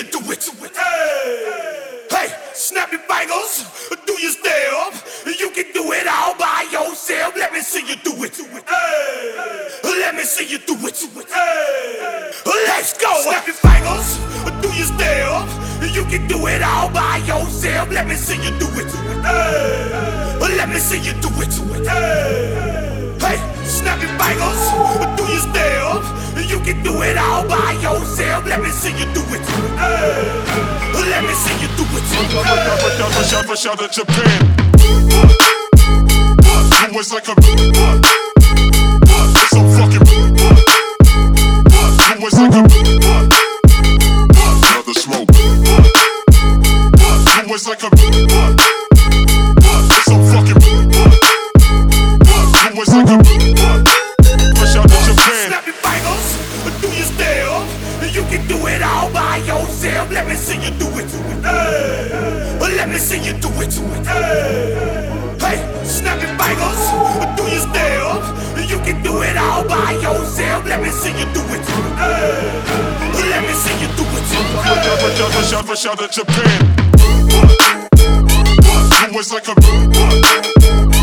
you do it. Hey, hey, snap your fingers, do your step. You can do it all by yourself. Let me see you do it. Hey, let me see you do it. Hey, let's go. Snap your fingers, do your step. You can do it all by yourself. Let me see you do it. Hey, let me see you do it. Hey, hey, snap your fingers, do your step. You can do it all by yourself. Let me see you do it. Let me see you do it. Fresh out of Japan. You was like a. It's so fucking. You was like a. Another smoke. You was like a. It's so fucking. You was like a. Fresh out of Japan. Snap your fingers, do your step. You can do it all by yourself. Let me see you do it. Let me see you do it. Hey, snap your fingers, do your step. You can do it all by yourself. Let me see you do it. Let me see you do it. Fresh out of Japan. You was like a.